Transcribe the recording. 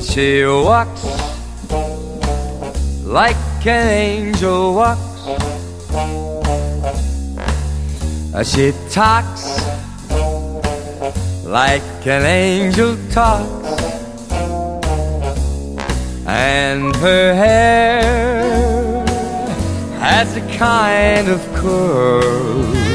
She walks like an angel walks. She talks like an angel talks. And her hair has a kind of curl